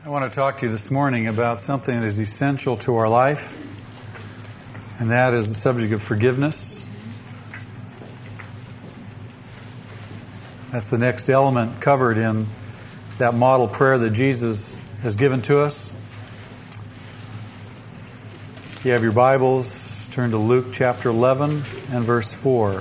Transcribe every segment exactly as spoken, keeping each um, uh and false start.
I want to talk to you this morning about something that is essential to our life, and that is the subject of forgiveness. That's the next element covered in that model prayer that Jesus has given to us. If you have your Bibles, turn to Luke chapter eleven and verse four.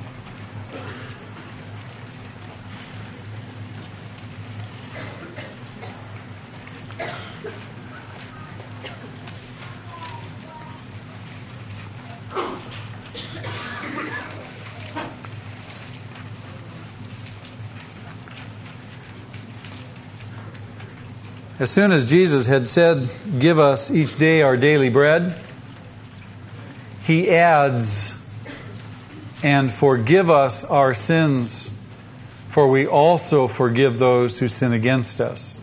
As soon as Jesus had said, "Give us each day our daily bread," He adds, "And forgive us our sins, for we also forgive those who sin against us."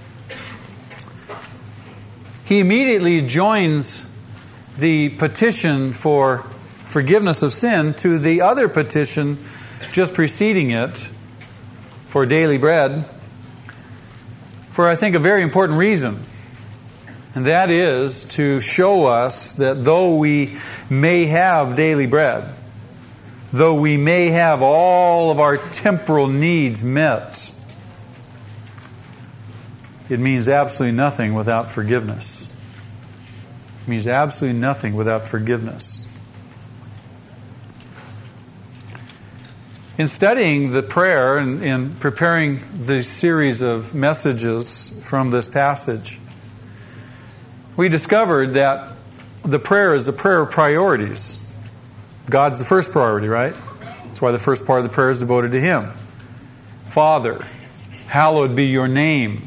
He immediately joins the petition for forgiveness of sin to the other petition just preceding it for daily bread, for I think a very important reason. And that is to show us that though we may have daily bread, though we may have all of our temporal needs met, it means absolutely nothing without forgiveness. It means absolutely nothing without forgiveness. In studying the prayer and in preparing the series of messages from this passage, we discovered that the prayer is a prayer of priorities. God's the first priority, right? That's why the first part of the prayer is devoted to Him. Father, hallowed be your name.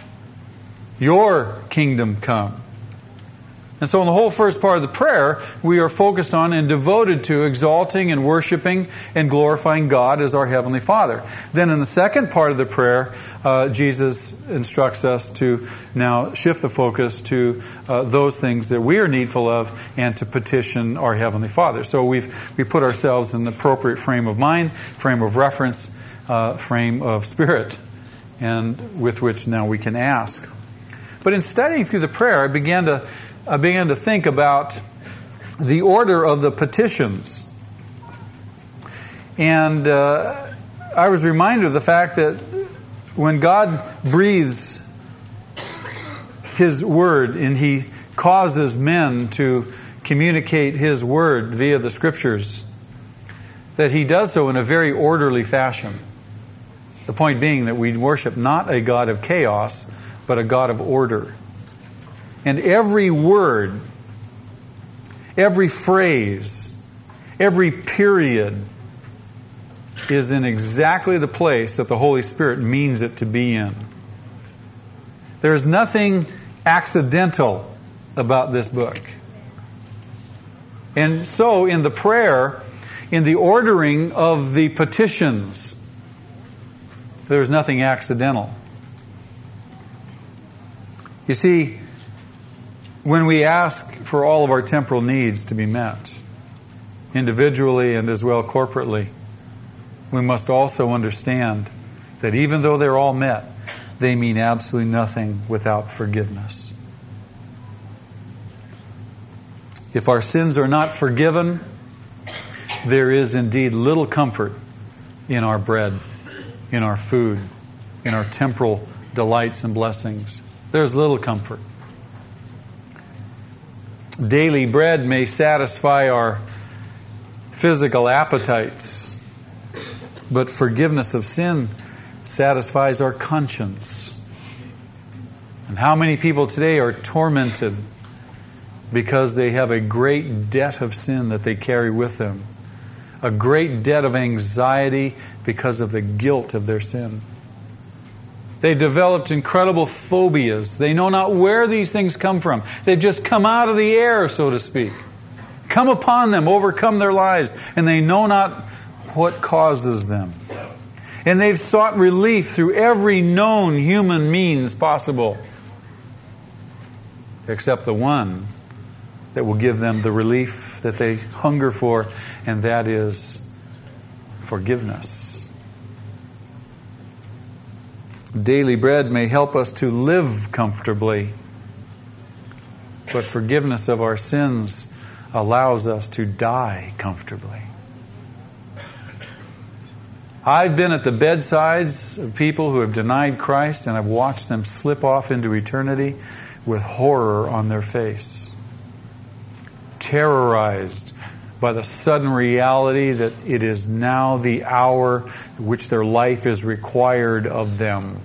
Your kingdom come. And so in the whole first part of the prayer, we are focused on and devoted to exalting and worshiping and glorifying God as our Heavenly Father. Then in the second part of the prayer, uh, Jesus instructs us to now shift the focus to uh, those things that we are needful of and to petition our Heavenly Father. So we've we put ourselves in the appropriate frame of mind, frame of reference, uh, frame of spirit, and with which now we can ask. But in studying through the prayer, I began to I began to think about the order of the petitions. And uh, I was reminded of the fact that when God breathes His Word and He causes men to communicate His Word via the Scriptures, that He does so in a very orderly fashion. The point being that we worship not a God of chaos, but a God of order. And every word, every phrase, every period is in exactly the place that the Holy Spirit means it to be in. There is nothing accidental about this book. And so in the prayer, in the ordering of the petitions, there is nothing accidental. You see, when we ask for all of our temporal needs to be met, individually and as well corporately, we must also understand that even though they're all met, they mean absolutely nothing without forgiveness. If our sins are not forgiven, there is indeed little comfort in our bread, in our food, in our temporal delights and blessings. There's little comfort. Daily bread may satisfy our physical appetites, but forgiveness of sin satisfies our conscience. And how many people today are tormented because they have a great debt of sin that they carry with them, a great debt of anxiety because of the guilt of their sin. They've developed incredible phobias. They know not where these things come from. They've just come out of the air, so to speak. Come upon them, overcome their lives, and they know not what causes them. And they've sought relief through every known human means possible, except the one that will give them the relief that they hunger for, and that is forgiveness. Daily bread may help us to live comfortably, but forgiveness of our sins allows us to die comfortably. I've been at the bedsides of people who have denied Christ, and I've watched them slip off into eternity with horror on their face, terrorized by the sudden reality that it is now the hour which their life is required of them.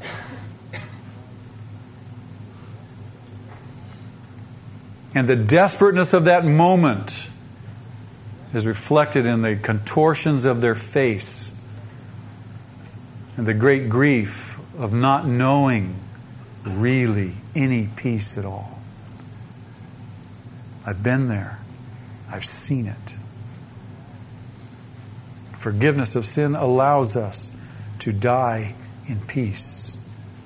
And the desperateness of that moment is reflected in the contortions of their face and the great grief of not knowing really any peace at all. I've been there. I've seen it. Forgiveness of sin allows us to die in peace.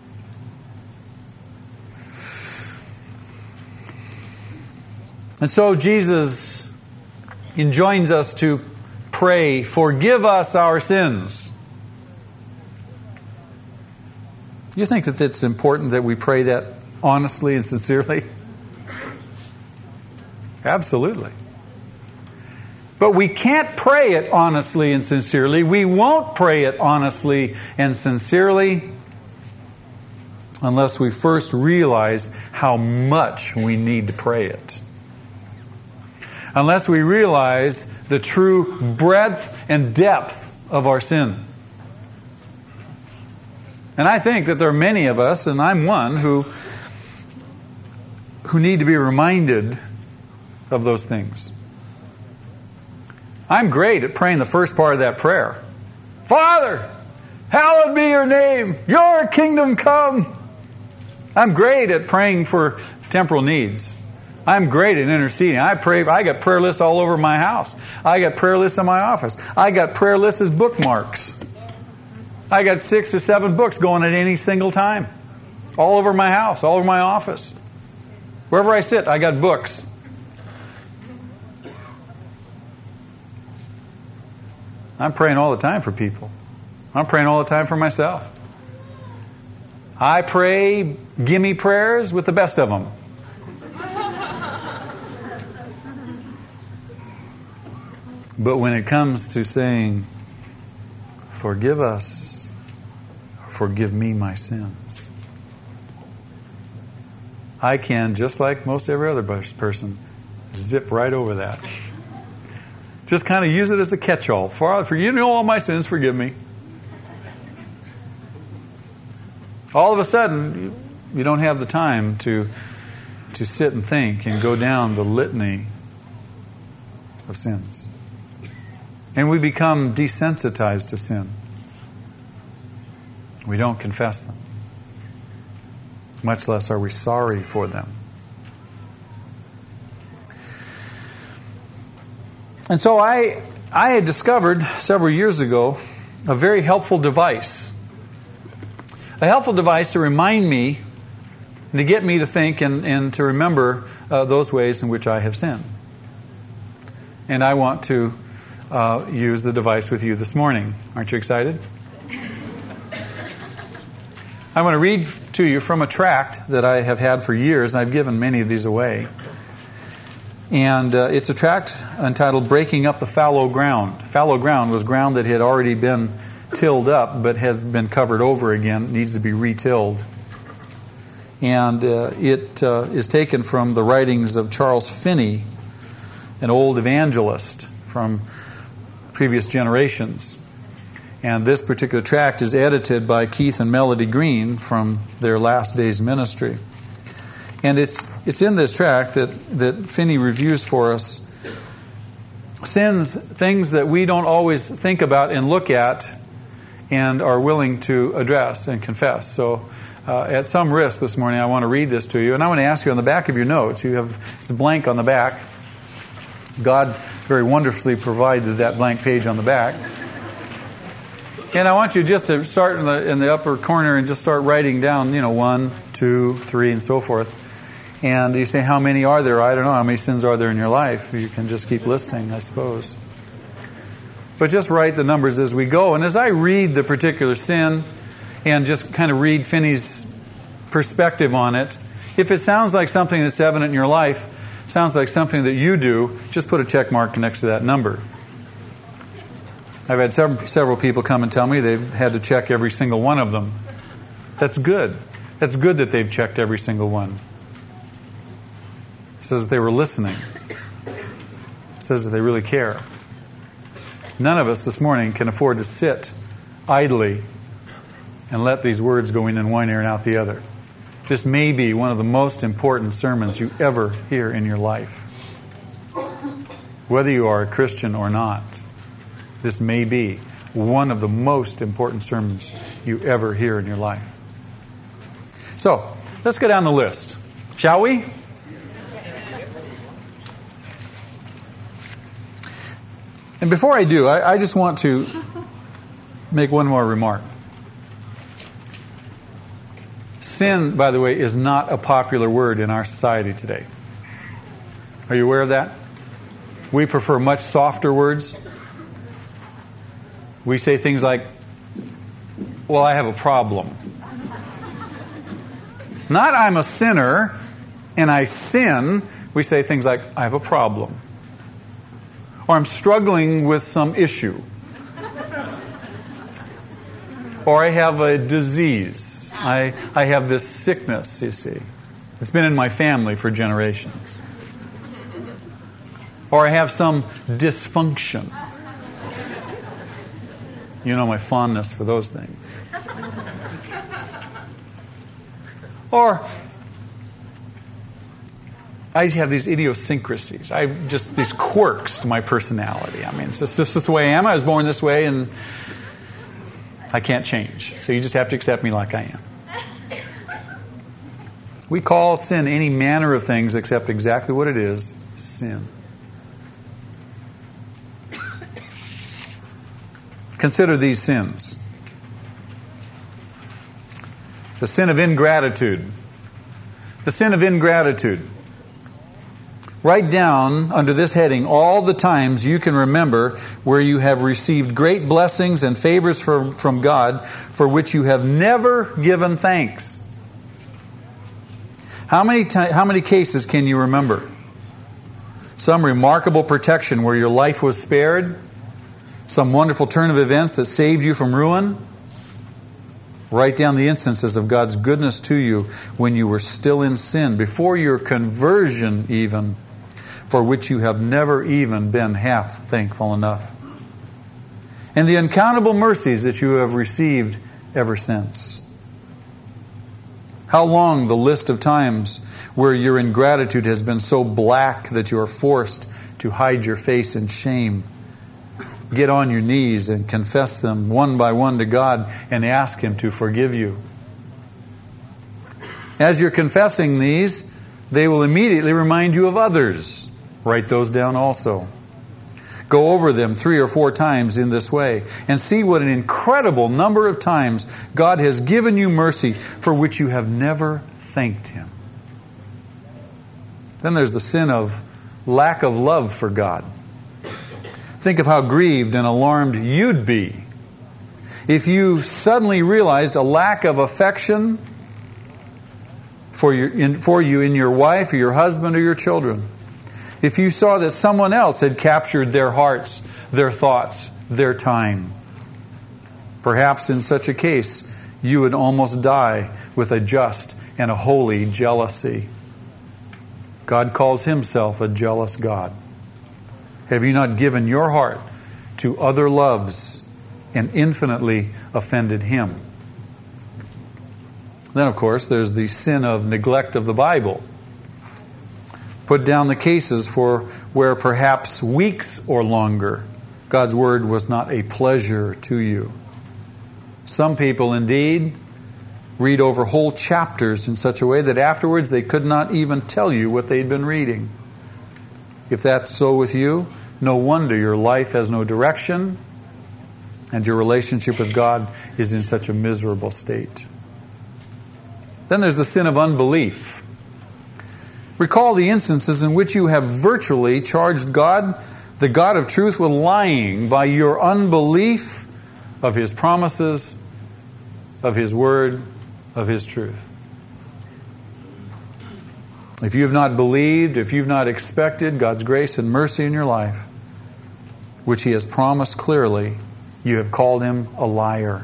And so Jesus enjoins us to pray, "Forgive us our sins." You think that it's important that we pray that honestly and sincerely? Absolutely. But we can't pray it honestly and sincerely. We won't pray it honestly and sincerely unless we first realize how much we need to pray it. Unless we realize the true breadth and depth of our sin. And I think that there are many of us, and I'm one, who, who need to be reminded of those things. I'm great at praying the first part of that prayer. Father, hallowed be your name. Your kingdom come. I'm great at praying for temporal needs. I'm great at interceding. I pray. I got prayer lists all over my house. I got prayer lists in my office. I got prayer lists as bookmarks. I got six or seven books going at any single time. All over my house, all over my office. Wherever I sit, I got books. I'm praying all the time for people. I'm praying all the time for myself. I pray gimme prayers with the best of them. But when it comes to saying, forgive us, forgive me my sins, I can, just like most every other person, zip right over that. Just kind of use it as a catch-all. Father, for you know all my sins, forgive me. All of a sudden, you don't have the time to, to sit and think and go down the litany of sins. And we become desensitized to sin. We don't confess them. Much less are we sorry for them. And so I, I had discovered several years ago a very helpful device. A helpful device to remind me, to get me to think and, and to remember uh, those ways in which I have sinned. And I want to uh, use the device with you this morning. Aren't you excited? I want to read to you from a tract that I have had for years. I've given many of these away. And uh, it's a tract entitled Breaking Up the Fallow Ground. Fallow ground was ground that had already been tilled up but has been covered over again. It needs to be retilled. And uh, it uh, is taken from the writings of Charles Finney, an old evangelist from previous generations. And this particular tract is edited by Keith and Melody Green from their Last Days ministry. And it's it's in this tract that, that Finney reviews for us sins, things that we don't always think about and look at and are willing to address and confess. So uh, at some risk this morning, I want to read this to you. And I want to ask you on the back of your notes, you have it's blank on the back. God very wonderfully provided that blank page on the back. And I want you just to start in the in the upper corner and just start writing down, you know, one, two, three, and so forth. And you say, how many are there? I don't know. How many sins are there in your life? You can just keep listing, I suppose. But just write the numbers as we go. And as I read the particular sin, and just kind of read Finney's perspective on it. If it sounds like something that's evident in your life, sounds like something that you do, just put a check mark next to that number. I've had several, several people come and tell me they've had to check every single one of them. That's good. That's good that they've checked every single one. It says they were listening. It says that they really care. None of us this morning can afford to sit idly and let these words go in in one ear and out the other. This may be one of the most important sermons you ever hear in your life. Whether you are a Christian or not, this may be one of the most important sermons you ever hear in your life. So, let's go down the list, shall we? And before I do, I, I just want to make one more remark. Sin, by the way, is not a popular word in our society today. Are you aware of that? We prefer much softer words. We say things like, well, I have a problem. Not I'm a sinner and I sin. We say things like, I have a problem. Or I'm struggling with some issue. Or I have a disease. I, I have this sickness, you see. It's been in my family for generations. Or I have some dysfunction. You know my fondness for those things. Or I have these idiosyncrasies. I just these quirks to my personality. I mean, it's just this is the way I am. I was born this way, and I can't change. So you just have to accept me like I am. We call sin any manner of things except exactly what it is, sin. Consider these sins. The sin of ingratitude. The sin of ingratitude. Write down under this heading all the times you can remember where you have received great blessings and favors from, from God for which you have never given thanks. How many ti- how many cases can you remember? Some remarkable protection where your life was spared? Some wonderful turn of events that saved you from ruin? Write down the instances of God's goodness to you when you were still in sin, before your conversion even, for which you have never even been half thankful enough. And the uncountable mercies that you have received ever since. How long the list of times where your ingratitude has been so black that you are forced to hide your face in shame. Get on your knees and confess them one by one to God and ask Him to forgive you. As you're confessing these, they will immediately remind you of others. Write those down also. Go over them three or four times in this way and see what an incredible number of times God has given you mercy for which you have never thanked Him. Then there's the sin of lack of love for God. Think of how grieved and alarmed you'd be if you suddenly realized a lack of affection for, your, in, for you in your wife or your husband or your children. If you saw that someone else had captured their hearts, their thoughts, their time. Perhaps in such a case, you would almost die with a just and a holy jealousy. God calls Himself a jealous God. Have you not given your heart to other loves and infinitely offended Him? Then, of course, there's the sin of neglect of the Bible. Put down the cases for where perhaps weeks or longer God's Word was not a pleasure to you. Some people, indeed, read over whole chapters in such a way that afterwards they could not even tell you what they'd been reading. If that's so with you, no wonder your life has no direction and your relationship with God is in such a miserable state. Then there's the sin of unbelief. Recall the instances in which you have virtually charged God, the God of truth, with lying by your unbelief of His promises of His Word, of His truth. If you have not believed, if you've not expected God's grace and mercy in your life, which He has promised clearly, you have called Him a liar.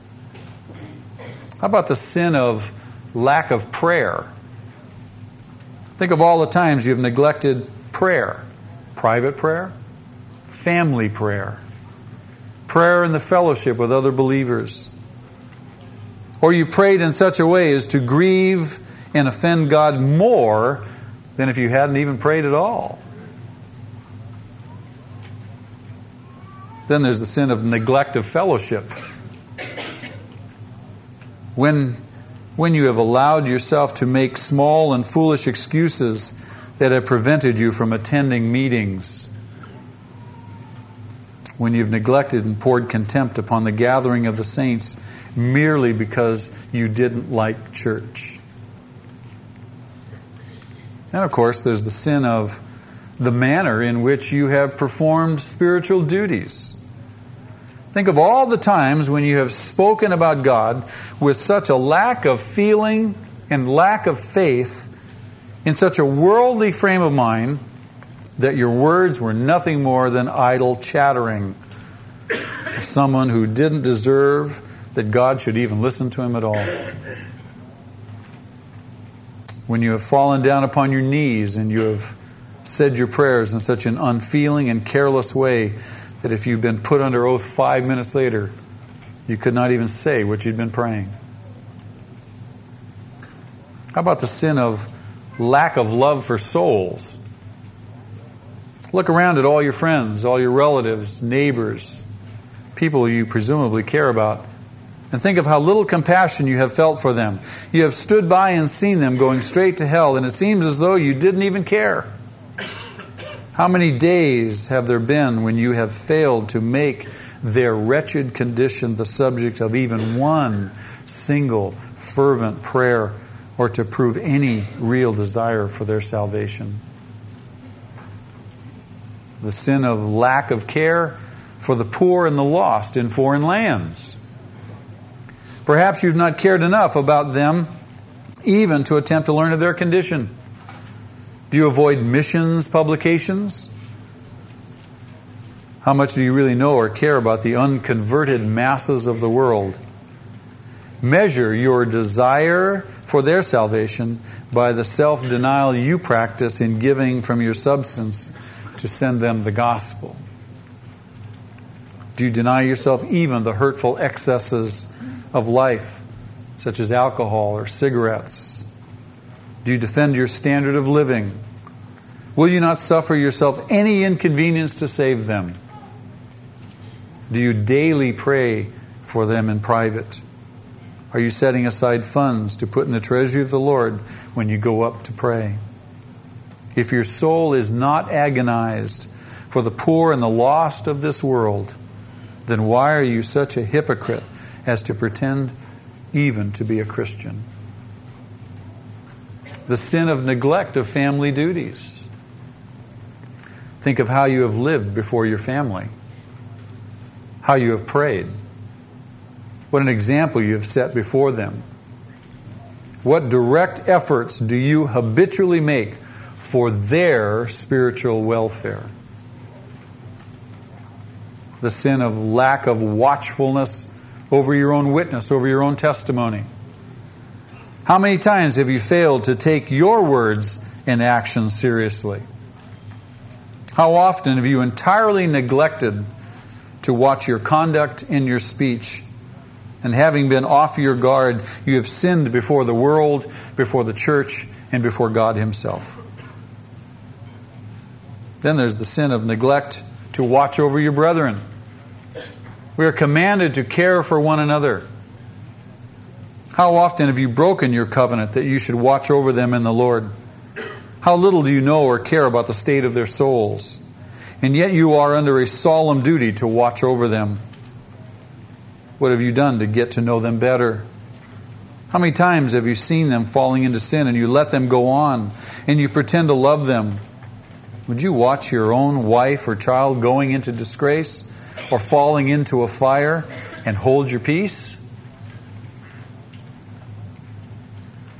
How about the sin of lack of prayer? Think of all the times you've neglected prayer. Private prayer, family prayer, prayer in the fellowship with other believers. Or you prayed in such a way as to grieve and offend God more than if you hadn't even prayed at all. Then there's the sin of neglect of fellowship. When, when you have allowed yourself to make small and foolish excuses that have prevented you from attending meetings. When you've neglected and poured contempt upon the gathering of the saints merely because you didn't like church. And of course, there's the sin of the manner in which you have performed spiritual duties. Think of all the times when you have spoken about God with such a lack of feeling and lack of faith, in such a worldly frame of mind, that your words were nothing more than idle chattering. Someone who didn't deserve that God should even listen to him at all. When you have fallen down upon your knees and you have said your prayers in such an unfeeling and careless way that if you've been put under oath five minutes later, you could not even say what you'd been praying. How about the sin of lack of love for souls? Look around at all your friends, all your relatives, neighbors, people you presumably care about, and think of how little compassion you have felt for them. You have stood by and seen them going straight to hell, and it seems as though you didn't even care. How many days have there been when you have failed to make their wretched condition the subject of even one single fervent prayer, or to prove any real desire for their salvation? The sin of lack of care for the poor and the lost in foreign lands. Perhaps you've not cared enough about them even to attempt to learn of their condition. Do you avoid missions publications? How much do you really know or care about the unconverted masses of the world? Measure your desire for their salvation by the self-denial you practice in giving from your substance to send them the gospel. Do you deny yourself even the hurtful excesses of life, such as alcohol or cigarettes? Do you defend your standard of living? Will you not suffer yourself any inconvenience to save them? Do you daily pray for them in private? Are you setting aside funds to put in the treasury of the Lord when you go up to pray? If your soul is not agonized for the poor and the lost of this world, then why are you such a hypocrite as to pretend even to be a Christian? The sin of neglect of family duties. Think of how you have lived before your family, how you have prayed, what an example you have set before them. What direct efforts do you habitually make for their spiritual welfare? The sin of lack of watchfulness over your own witness, over your own testimony. How many times have you failed to take your words and actions seriously? How often have you entirely neglected to watch your conduct and your speech? And having been off your guard, you have sinned before the world, before the church, and before God Himself. Then there's the sin of neglect to watch over your brethren. We are commanded to care for one another. How often have you broken your covenant that you should watch over them in the Lord? How little do you know or care about the state of their souls? And yet you are under a solemn duty to watch over them. What have you done to get to know them better? How many times have you seen them falling into sin and you let them go on and you pretend to love them? Would you watch your own wife or child going into disgrace or falling into a fire and hold your peace?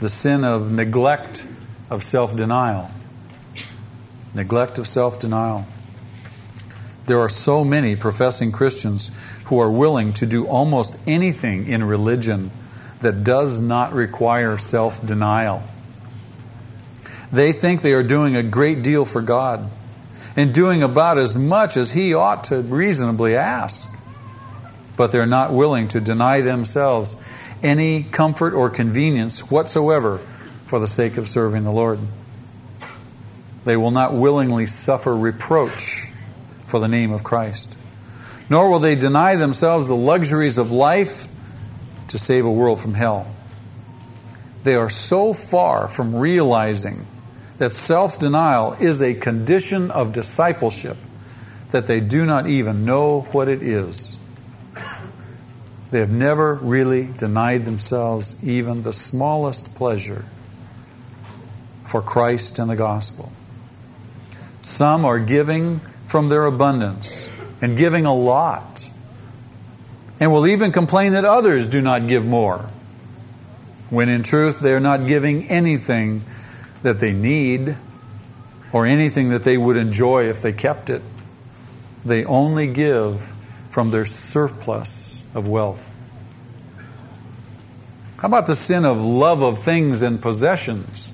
the sin of neglect of self-denial. Neglect of self-denial. There are so many professing Christians who are willing to do almost anything in religion that does not require self-denial. They think they are doing a great deal for God and doing about as much as He ought to reasonably ask. But they're not willing to deny themselves any comfort or convenience whatsoever for the sake of serving the Lord. They will not willingly suffer reproach for the name of Christ. Nor will they deny themselves the luxuries of life to save a world from hell. They are so far from realizing that self-denial is a condition of discipleship that they do not even know what it is. They have never really denied themselves even the smallest pleasure for Christ and the gospel. Some are giving from their abundance and giving a lot, and will even complain that others do not give more, when in truth they are not giving anything that they need or anything that they would enjoy if they kept it. They only give from their surplus of wealth. How about the sin of love of things and possessions?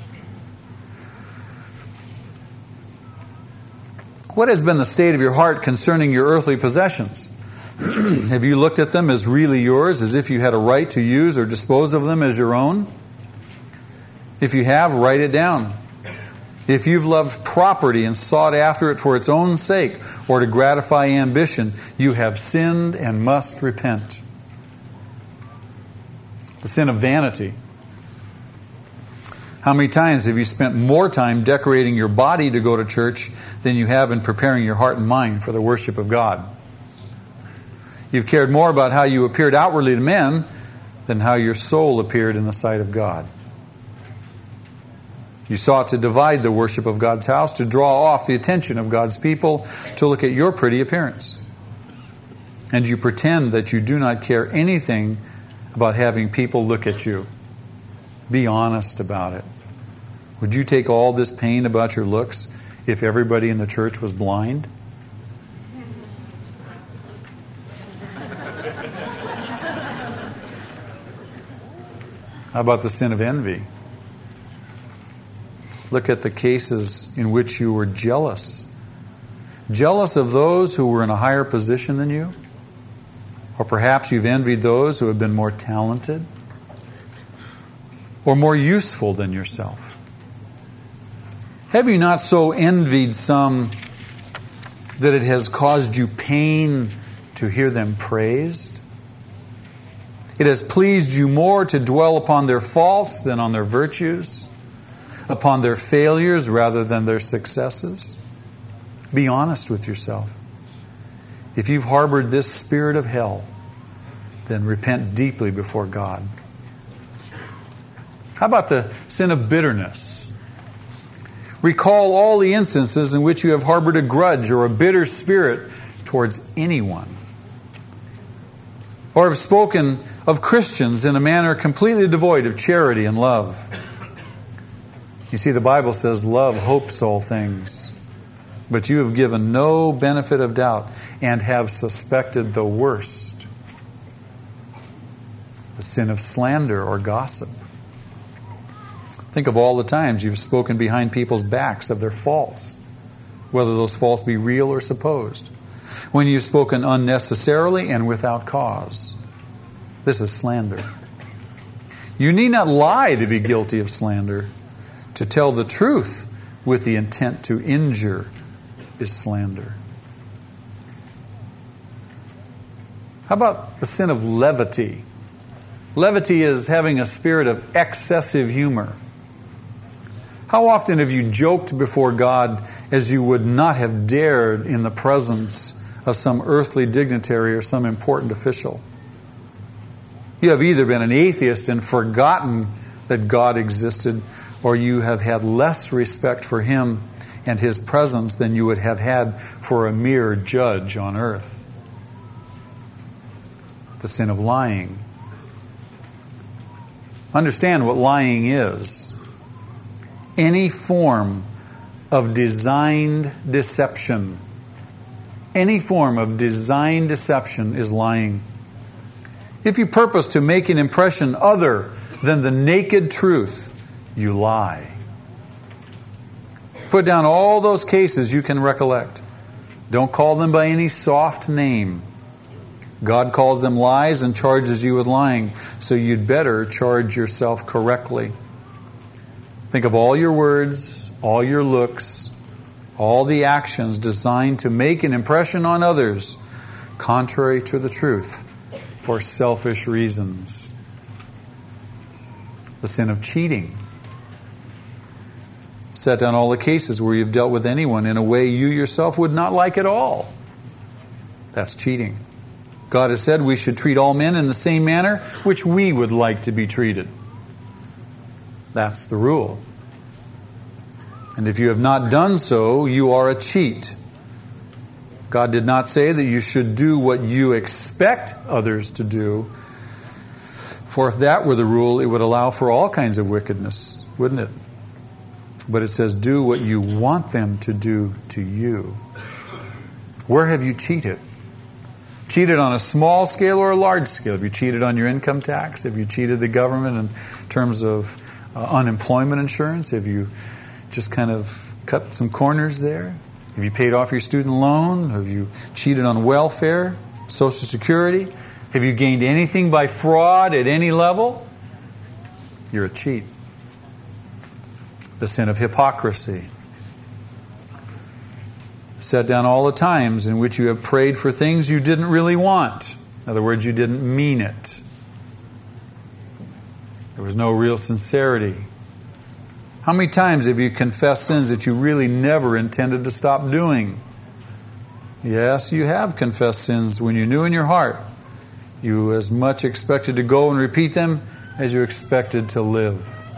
What has been the state of your heart concerning your earthly possessions? Have you looked at them as really yours, as if you had a right to use or dispose of them as your own? If you have, write it down. If you've loved property and sought after it for its own sake or to gratify ambition, you have sinned and must repent. The sin of vanity. How many times have you spent more time decorating your body to go to church than you have in preparing your heart and mind for the worship of God? You've cared more about how you appeared outwardly to men than how your soul appeared in the sight of God. You sought to divide the worship of God's house, to draw off the attention of God's people, to look at your pretty appearance. And you pretend that you do not care anything about having people look at you. Be honest about it. Would you take all this pain about your looks if everybody in the church was blind? How about the sin of envy? Look at the cases in which you were jealous. Jealous of those who were in a higher position than you? Or perhaps you've envied those who have been more talented or more useful than yourself. Have you not so envied some that it has caused you pain to hear them praised? It has pleased you more to dwell upon their faults than on their virtues, upon their failures rather than their successes? Be honest with yourself. If you've harbored this spirit of hell, then repent deeply before God. How about the sin of bitterness? Recall all the instances in which you have harbored a grudge or a bitter spirit towards anyone, or have spoken of Christians in a manner completely devoid of charity and love. You see, the Bible says love hopes all things, but you have given no benefit of doubt and have suspected the worst. The sin of slander or gossip. Think of all the times you've spoken behind people's backs of their faults, whether those faults be real or supposed. When you've spoken unnecessarily and without cause. This is slander. You need not lie to be guilty of slander. To tell the truth with the intent to injure is slander. How about the sin of levity? Levity is having a spirit of excessive humor. How often have you joked before God as you would not have dared in the presence of some earthly dignitary or some important official? You have either been an atheist and forgotten that God existed, or you have had less respect for Him and His presence than you would have had for a mere judge on earth. The sin of lying. Understand what lying is. Any form of designed deception. Any form of designed deception is lying. If you purpose to make an impression other than the naked truth, you lie. Put down all those cases you can recollect. Don't call them by any soft name. God calls them lies and charges you with lying, so you'd better charge yourself correctly. Think of all your words, all your looks, all the actions designed to make an impression on others contrary to the truth for selfish reasons. The sin of cheating. Set down all the cases where you've dealt with anyone in a way you yourself would not like at all. That's cheating. God has said we should treat all men in the same manner which we would like to be treated. That's the rule. And if you have not done so, you are a cheat. God did not say that you should do what you expect others to do. For if that were the rule, it would allow for all kinds of wickedness, wouldn't it? But it says, do what you want them to do to you. Where have you cheated? Cheated on a small scale or a large scale? Have you cheated on your income tax? Have you cheated the government in terms of uh, unemployment insurance? Have you just kind of cut some corners there? Have you paid off your student loan? Have you cheated on welfare, Social Security? Have you gained anything by fraud at any level? You're a cheat. The sin of hypocrisy. Set down all the times in which you have prayed for things you didn't really want. In other words, you didn't mean it. There was no real sincerity. How many times have you confessed sins that you really never intended to stop doing? Yes, you have confessed sins when you knew in your heart you as much expected to go and repeat them as you expected to live.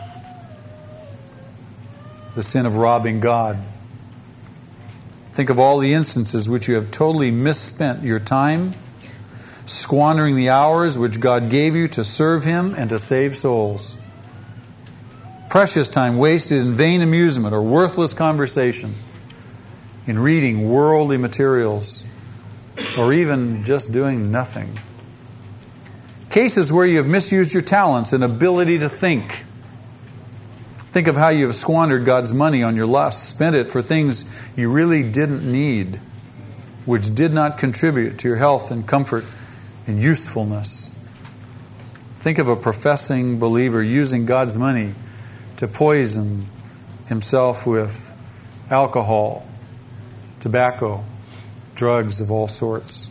The sin of robbing God. Think of all the instances which you have totally misspent your time, squandering the hours which God gave you to serve Him and to save souls. Precious time wasted in vain amusement or worthless conversation, in reading worldly materials, or even just doing nothing. Cases where you have misused your talents and ability to think. Think of how you have squandered God's money on your lust, spent it for things you really didn't need, which did not contribute to your health and comfort and usefulness. Think of a professing believer using God's money to poison himself with alcohol, tobacco, drugs of all sorts.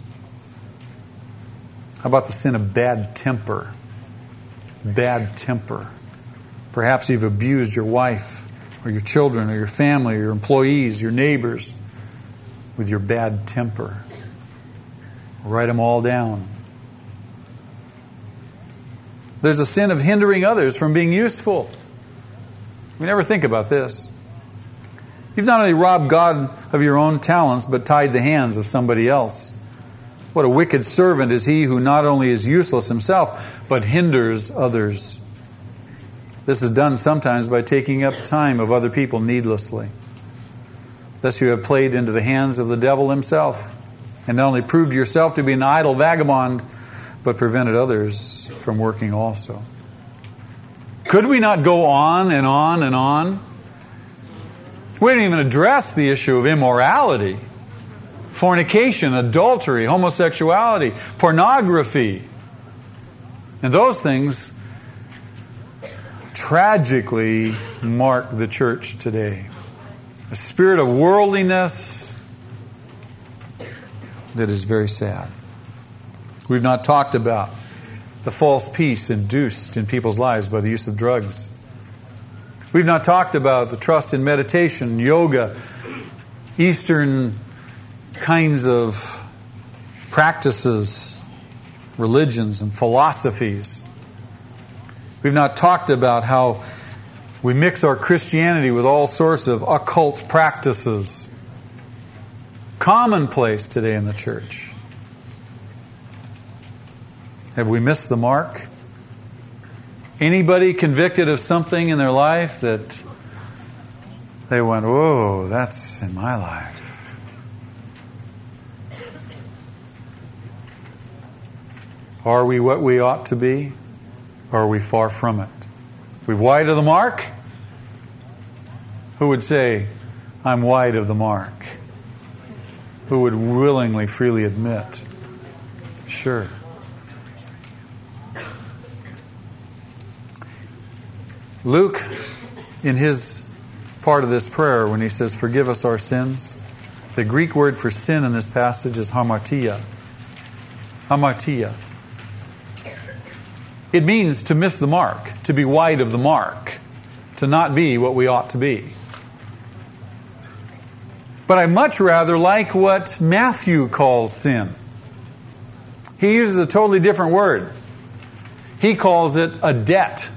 How about the sin of bad temper? Bad temper. Perhaps you've abused your wife or your children or your family or your employees, your neighbors with your bad temper. Write them all down. There's a sin of hindering others from being useful. We never think about this. You've not only robbed God of your own talents, but tied the hands of somebody else. What a wicked servant is he who not only is useless himself, but hinders others. This is done sometimes by taking up time of other people needlessly. Thus you have played into the hands of the devil himself, and not only proved yourself to be an idle vagabond, but prevented others from working also. Could we not go on and on and on? We didn't even address the issue of immorality, fornication, adultery, homosexuality, pornography. And those things tragically mark the church today. A spirit of worldliness that is very sad. We've not talked about the false peace induced in people's lives by the use of drugs. We've not talked about the trust in meditation, yoga, Eastern kinds of practices, religions, and philosophies. We've not talked about how we mix our Christianity with all sorts of occult practices. Commonplace today in the church. Have we missed the mark? Anybody convicted of something in their life that they went, whoa, that's in my life? Are we what we ought to be? Or are we far from it? We've wide of the mark? Who would say, I'm wide of the mark? Who would willingly, freely admit? Sure. Luke, in his part of this prayer, when he says, forgive us our sins, the Greek word for sin in this passage is hamartia. Hamartia. It means to miss the mark, to be wide of the mark, to not be what we ought to be. But I much rather like what Matthew calls sin. He uses a totally different word. He calls it a debt.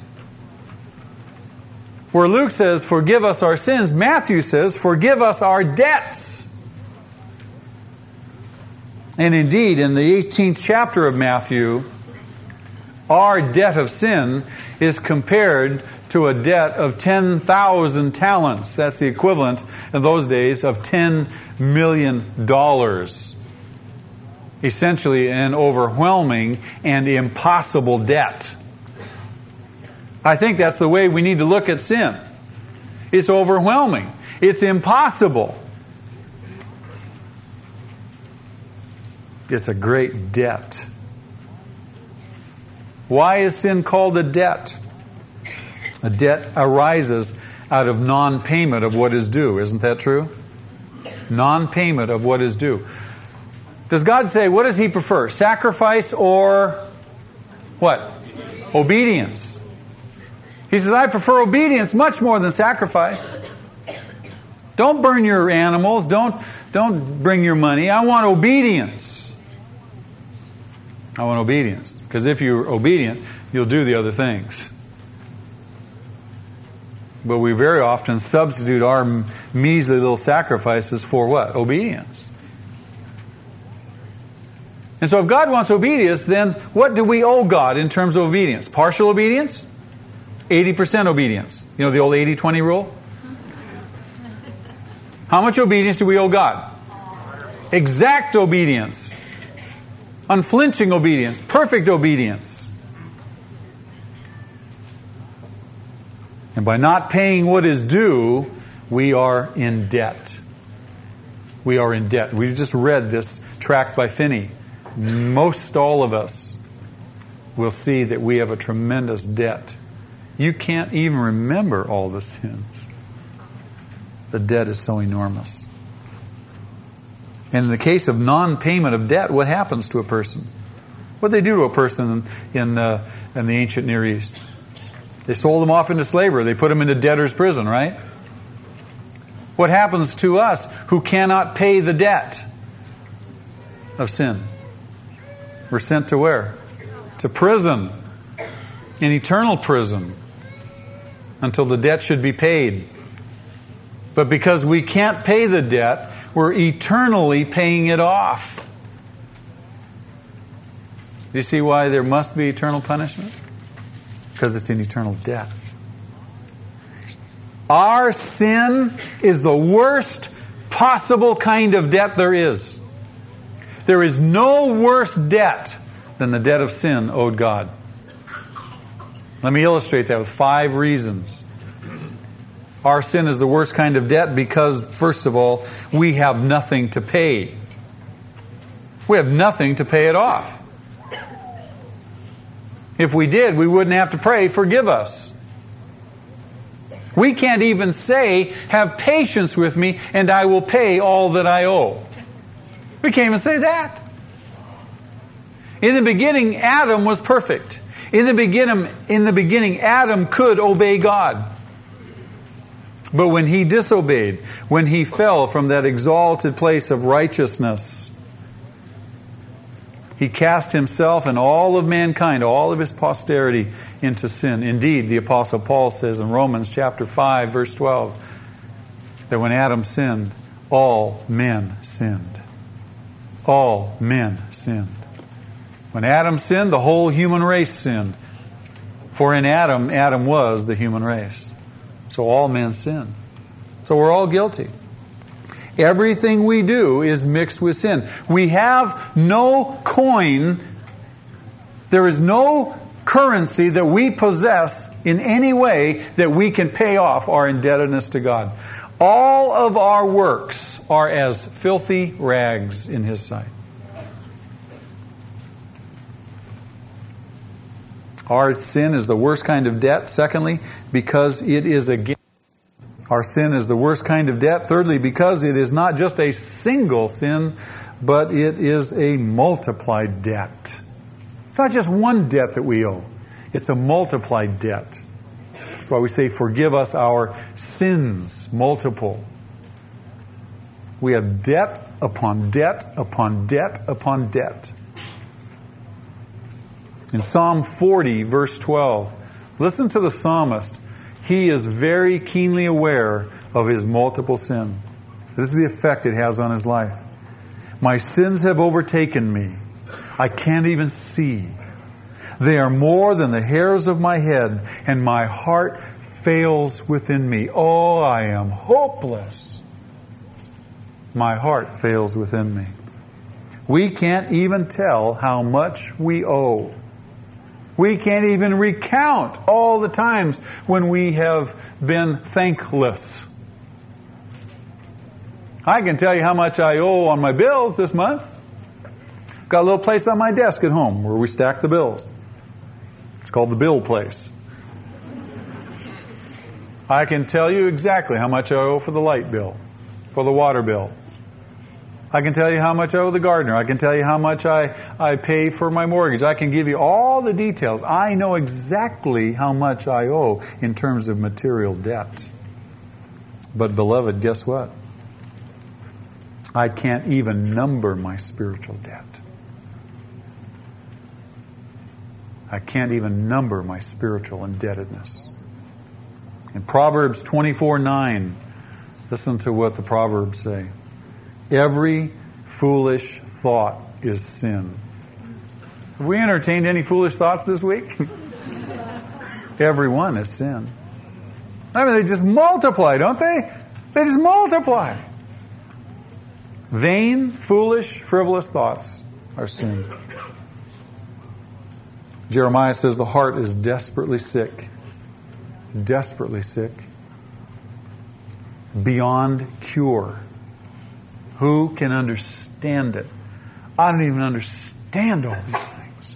Where Luke says, forgive us our sins, Matthew says, forgive us our debts. And indeed, in the eighteenth chapter of Matthew, our debt of sin is compared to a debt of ten thousand talents. That's the equivalent in those days of ten million dollars. Essentially an overwhelming and impossible debt. I think that's the way we need to look at sin. It's overwhelming. It's impossible. It's a great debt. Why is sin called a debt? A debt arises out of non-payment of what is due. Isn't that true? Non-payment of what is due. Does God say, what does He prefer? Sacrifice or what? Obedience. He says, I prefer obedience much more than sacrifice. Don't burn your animals. Don't, don't bring your money. I want obedience. I want obedience. Because if you're obedient, you'll do the other things. But we very often substitute our measly little sacrifices for what? Obedience. And so if God wants obedience, then what do we owe God in terms of obedience? Partial obedience? eighty percent obedience. You know the old eighty twenty rule? How much obedience do we owe God? Exact obedience. Unflinching obedience. Perfect obedience. And by not paying what is due, we are in debt. We are in debt. We just read this tract by Finney. Most all of us will see that we have a tremendous debt. You can't even remember all the sins. The debt is so enormous. And in the case of non-payment of debt, what happens to a person? What did they do to a person in, in, uh, in the ancient Near East? They sold them off into slavery. They put them into debtor's prison, right? What happens to us who cannot pay the debt of sin? We're sent to where? To prison. An eternal prison. Until the debt should be paid. But because we can't pay the debt, we're eternally paying it off. Do you see why there must be eternal punishment? Because it's an eternal debt. Our sin is the worst possible kind of debt there is. There is no worse debt than the debt of sin owed God. Let me illustrate that with five reasons. Our sin is the worst kind of debt because, first of all, we have nothing to pay. We have nothing to pay it off. If we did, we wouldn't have to pray, forgive us. We can't even say, have patience with me and I will pay all that I owe. We can't even say that. In the beginning, Adam was perfect. In the beginning, in the beginning, Adam could obey God. But when he disobeyed, when he fell from that exalted place of righteousness, he cast himself and all of mankind, all of his posterity, into sin. Indeed, the Apostle Paul says in Romans chapter five, verse twelve, that when Adam sinned, all men sinned. All men sinned. When Adam sinned, the whole human race sinned. For in Adam, Adam was the human race. So all men sin. So we're all guilty. Everything we do is mixed with sin. We have no coin. There is no currency that we possess in any way that we can pay off our indebtedness to God. All of our works are as filthy rags in His sight. Our sin is the worst kind of debt. Secondly, because it is a gift. Our sin is the worst kind of debt. Thirdly, because it is not just a single sin, but it is a multiplied debt. It's not just one debt that we owe. It's a multiplied debt. That's why we say, forgive us our sins, multiple. We have debt upon debt upon debt upon debt. In Psalm forty, verse twelve, listen to the psalmist. He is very keenly aware of his multiple sin. This is the effect it has on his life. My sins have overtaken me. I can't even see. They are more than the hairs of my head, and my heart fails within me. Oh, I am hopeless. My heart fails within me. We can't even tell how much we owe. We can't even recount all the times when we have been thankless. I can tell you how much I owe on my bills this month. Got a little place on my desk at home where we stack the bills. It's called the bill place. I can tell you exactly how much I owe for the light bill, for the water bill. I can tell you how much I owe the gardener. I can tell you how much I, I pay for my mortgage. I can give you all the details. I know exactly how much I owe in terms of material debt. But beloved, guess what? I can't even number my spiritual debt. I can't even number my spiritual indebtedness. In Proverbs twenty-four nine, listen to what the Proverbs say. Every foolish thought is sin. Have we entertained any foolish thoughts this week? Every one is sin. I mean, they just multiply, don't they? They just multiply. Vain, foolish, frivolous thoughts are sin. Jeremiah says the heart is desperately sick. Desperately sick. Beyond cure. Who can understand it? I don't even understand all these things.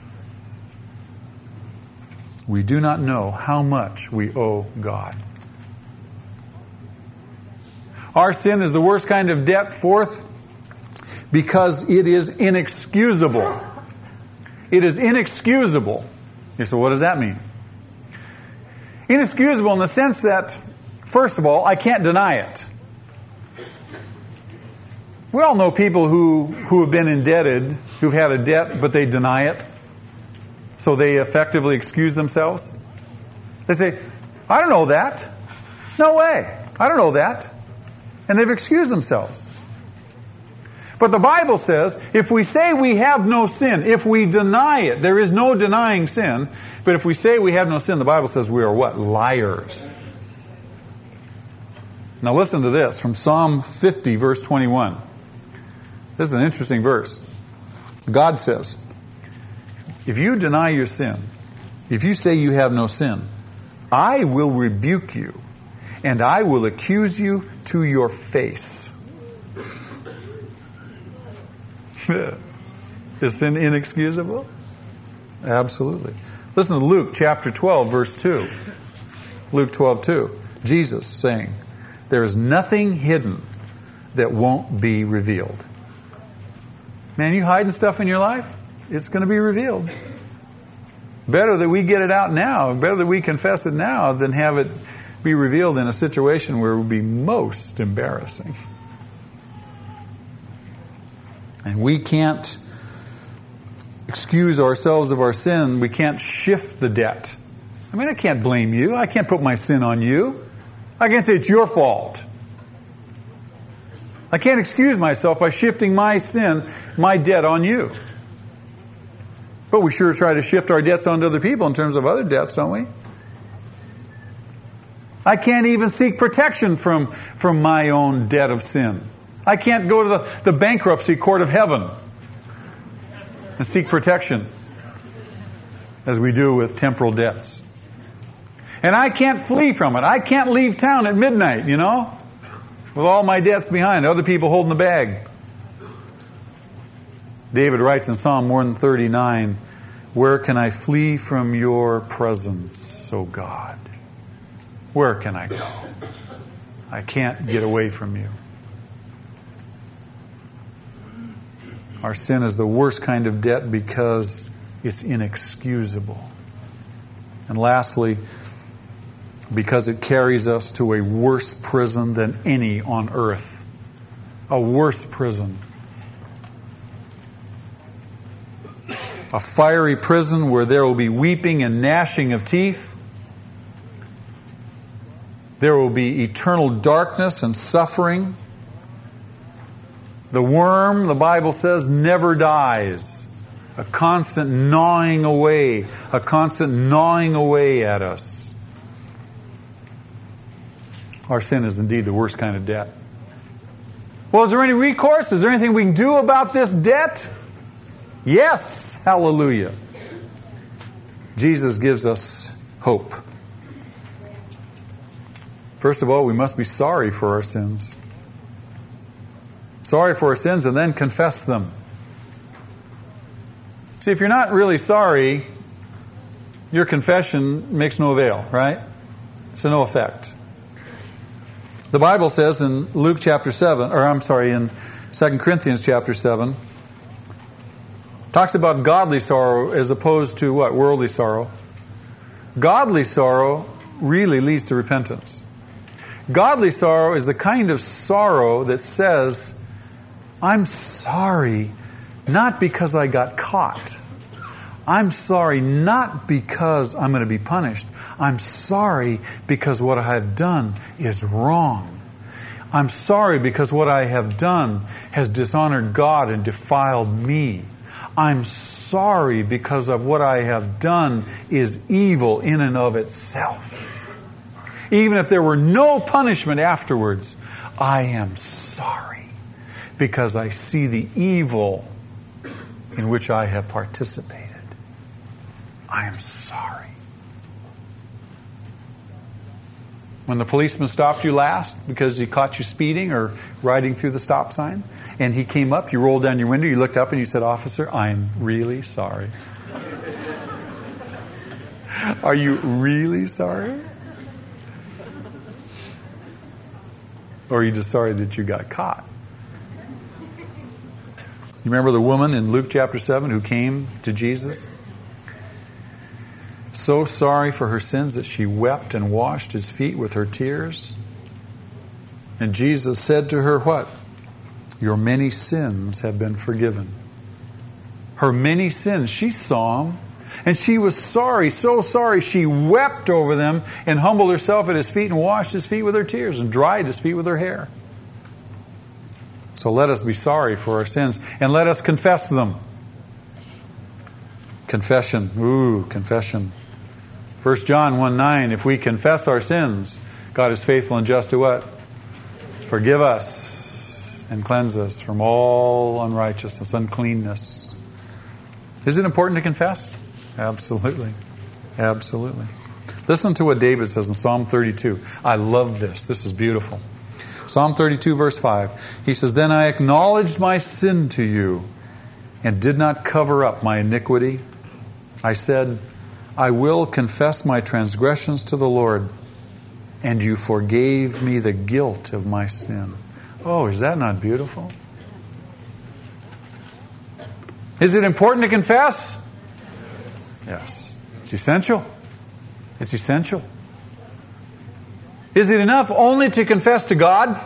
We do not know how much we owe God. Our sin is the worst kind of debt. Fourth, because it is inexcusable. It is inexcusable. You say, what does that mean? Inexcusable in the sense that, first of all, I can't deny it. We all know people who, who have been indebted, who've had a debt, but they deny it. So they effectively excuse themselves. They say, I don't know that. No way. I don't know that. And they've excused themselves. But the Bible says, if we say we have no sin, if we deny it, there is no denying sin, but if we say we have no sin, the Bible says we are what? Liars. Now listen to this from Psalm fifty, verse twenty-one. This is an interesting verse. God says, if you deny your sin, if you say you have no sin, I will rebuke you, and I will accuse you to your face. Is sin inexcusable? Absolutely. Listen to Luke chapter twelve, verse two. Luke twelve, two. Jesus saying, there is nothing hidden that won't be revealed. Man, you hiding stuff in your life? It's going to be revealed. Better that we get it out now. Better that we confess it now than have it be revealed in a situation where it would be most embarrassing. And we can't excuse ourselves of our sin. We can't shift the debt. I mean, I can't blame you. I can't put my sin on you. I can't say it's your fault. I can't excuse myself by shifting my sin, my debt on you. But we sure try to shift our debts onto other people in terms of other debts, don't we? I can't even seek protection from, from my own debt of sin. I can't go to the, the bankruptcy court of heaven and seek protection as we do with temporal debts. And I can't flee from it. I can't leave town at midnight, you know, with all my debts behind, other people holding the bag. David writes in Psalm one thirty-nine, where can I flee from your presence, O God? Where can I go? I can't get away from you. Our sin is the worst kind of debt because it's inexcusable. And lastly, because it carries us to a worse prison than any on earth. A worse prison. A fiery prison where there will be weeping and gnashing of teeth. There will be eternal darkness and suffering. The worm, the Bible says, never dies. A constant gnawing away, a constant gnawing away at us. Our sin is indeed the worst kind of debt. Well, is there any recourse? Is there anything we can do about this debt? Yes! Hallelujah. Jesus gives us hope. First of all, we must be sorry for our sins. Sorry for our sins and then confess them. See, if you're not really sorry, your confession makes no avail, right? It's no effect. The Bible says in Luke chapter seven, or I'm sorry, in Second Corinthians chapter seven, talks about godly sorrow as opposed to what? Worldly sorrow. Godly sorrow really leads to repentance. Godly sorrow is the kind of sorrow that says, I'm sorry not because I got caught. I'm sorry not because I'm going to be punished. I'm sorry because what I have done is wrong. I'm sorry because what I have done has dishonored God and defiled me. I'm sorry because of what I have done is evil in and of itself. Even if there were no punishment afterwards, I am sorry because I see the evil in which I have participated. I am sorry. When the policeman stopped you last because he caught you speeding or riding through the stop sign, and he came up, you rolled down your window, you looked up and you said, Officer, I'm really sorry. Are you really sorry? Or are you just sorry that you got caught? You remember the woman in Luke chapter seven who came to Jesus? So sorry for her sins that she wept and washed his feet with her tears. And Jesus said to her, what? Your many sins have been forgiven. Her many sins, she saw them. And she was sorry, so sorry, she wept over them and humbled herself at his feet and washed his feet with her tears and dried his feet with her hair. So let us be sorry for our sins and let us confess them. Confession. Ooh, confession. First John one nine, if we confess our sins, God is faithful and just to what? Forgive us and cleanse us from all unrighteousness, uncleanness. Is it important to confess? Absolutely. Absolutely. Listen to what David says in Psalm thirty-two. I love this. This is beautiful. Psalm thirty-two verse five. He says, Then I acknowledged my sin to you and did not cover up my iniquity. I said, I will confess my transgressions to the Lord, and you forgave me the guilt of my sin. Oh, is that not beautiful? Is it important to confess? Yes. It's essential. It's essential. Is it enough only to confess to God?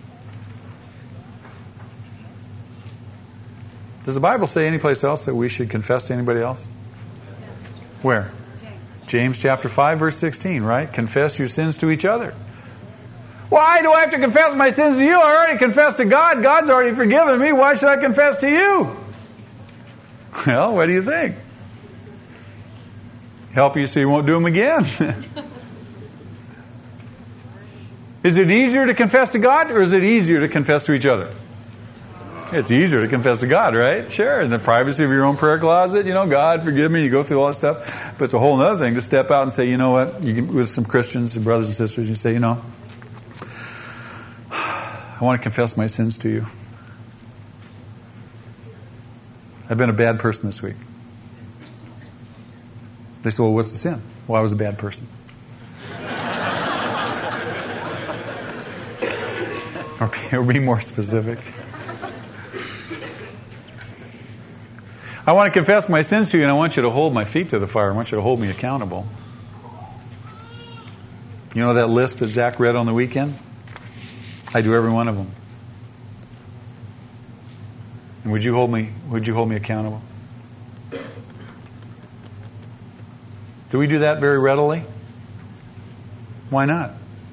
Does the Bible say anyplace else that we should confess to anybody else? Where? James chapter five verse sixteen, right? Confess your sins to each other. Why do I have to confess my sins to you? I already confessed to God. God's already forgiven me. Why should I confess to you? Well, what do you think? Help you so you won't do them again. Is it easier to confess to God, or is it easier to confess to each other? It's easier to confess to God, right? Sure, in the privacy of your own prayer closet, you know, God, forgive me, you go through all that stuff. But it's a whole other thing to step out and say, you know what, you can, with some Christians and brothers and sisters, you say, you know, I want to confess my sins to you. I've been a bad person this week. They say, well, what's the sin? Well, I was a bad person. or, be, or be more specific. I want to confess my sins to you, and I want you to hold my feet to the fire. I want you to hold me accountable. You know that list that Zach read on the weekend? I do every one of them. And would you hold me, would you hold me accountable? Do we do that very readily? Why not?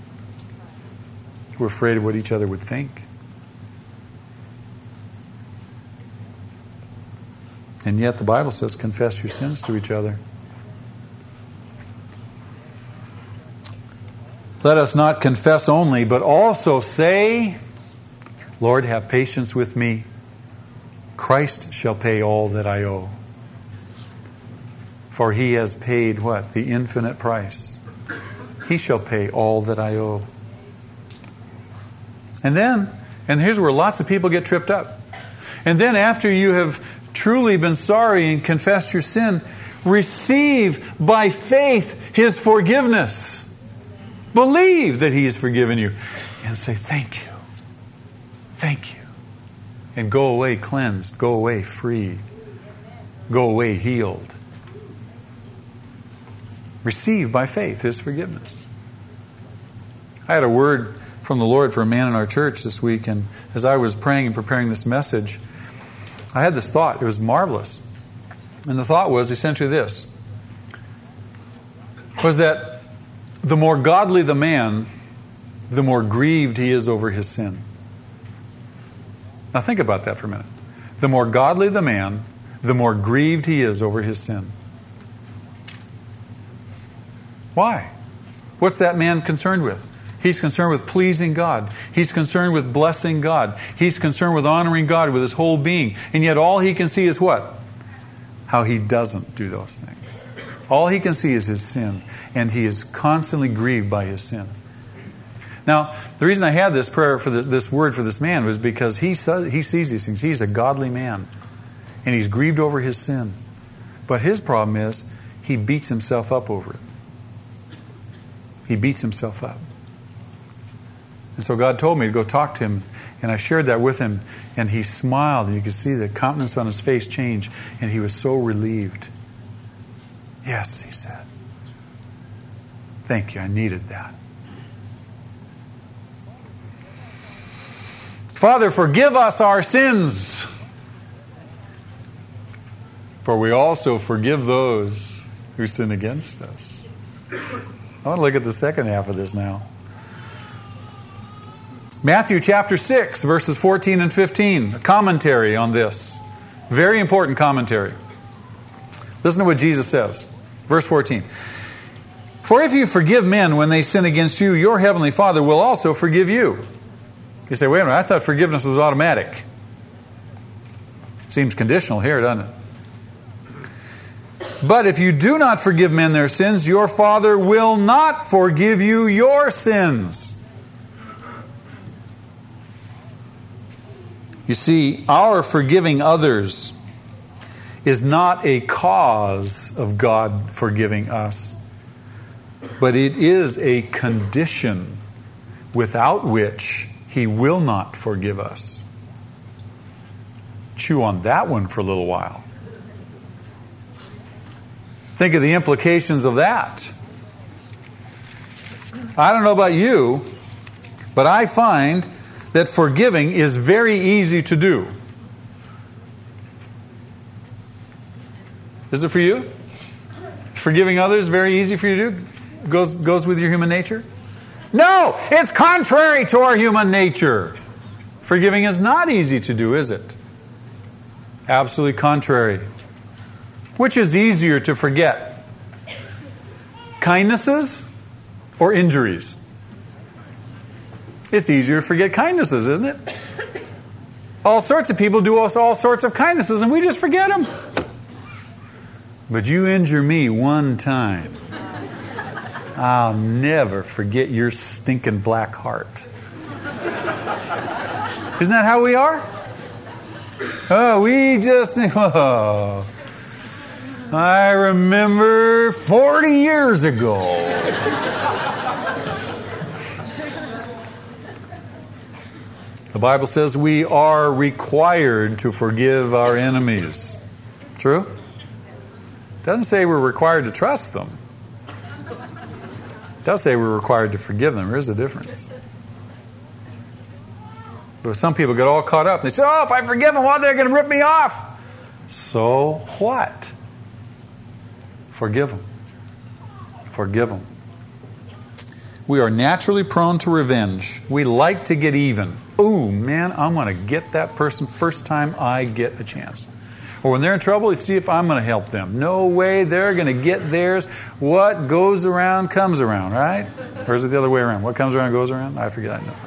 We're afraid of what each other would think. And yet the Bible says, confess your sins to each other. Let us not confess only, but also say, Lord, have patience with me. Christ shall pay all that I owe. For he has paid what? The infinite price. He shall pay all that I owe. And then, and here's where lots of people get tripped up. And then after you have truly been sorry and confessed your sin, receive by faith his forgiveness. Believe that he has forgiven you. And say, thank you. Thank you. And go away cleansed. Go away free. Go away healed. Receive by faith his forgiveness. I had a word from the Lord for a man in our church this week, and as I was praying and preparing this message, I had this thought. It was marvelous. And the thought was essentially this, was that the more godly the man, the more grieved he is over his sin. Now think about that for a minute. The more godly the man, the more grieved he is over his sin. Why? What's that man concerned with? He's concerned with pleasing God. He's concerned with blessing God. He's concerned with honoring God with his whole being. And yet all he can see is what? How he doesn't do those things. All he can see is his sin. And he is constantly grieved by his sin. Now, the reason I had this prayer for this, this word for this man was because he, he sees these things. He's a godly man. And he's grieved over his sin. But his problem is he beats himself up over it. He beats himself up. And so God told me to go talk to him. And I shared that with him. And he smiled. And you could see the countenance on his face change. And he was so relieved. Yes, he said. Thank you. I needed that. Father, forgive us our sins. For we also forgive those who sin against us. I want to look at the second half of this now. Matthew chapter six, verses fourteen and fifteen. A commentary on this. Very important commentary. Listen to what Jesus says. Verse fourteen. For if you forgive men when they sin against you, your heavenly Father will also forgive you. You say, wait a minute, I thought forgiveness was automatic. Seems conditional here, doesn't it? But if you do not forgive men their sins, your Father will not forgive you your sins. You see, our forgiving others is not a cause of God forgiving us, but it is a condition without which He will not forgive us. Chew on that one for a little while. Think of the implications of that. I don't know about you, but I find that forgiving is very easy to do. Is it for you? Forgiving others very easy for you to do? Goes, goes with your human nature? No! It's contrary to our human nature. Forgiving is not easy to do, is it? Absolutely contrary. Which is easier to forget? kindnesses or injuries? It's easier to forget kindnesses, isn't it? All sorts of people do us all sorts of kindnesses and we just forget them. But you injure me one time, I'll never forget your stinking black heart. Isn't that how we are? Oh, we just think, oh, I remember forty years ago. The Bible says we are required to forgive our enemies. True? It doesn't say we're required to trust them. It does say we're required to forgive them. There is a difference. But some people get all caught up. They say, oh, if I forgive them, well, they're going to rip me off. So what? Forgive them. Forgive them. We are naturally prone to revenge. We like to get even. Oh, man, I'm going to get that person first time I get a chance. Or when they're in trouble, you see if I'm going to help them. No way they're going to get theirs. What goes around comes around, right? Or is it the other way around? What comes around goes around? I forget. I know.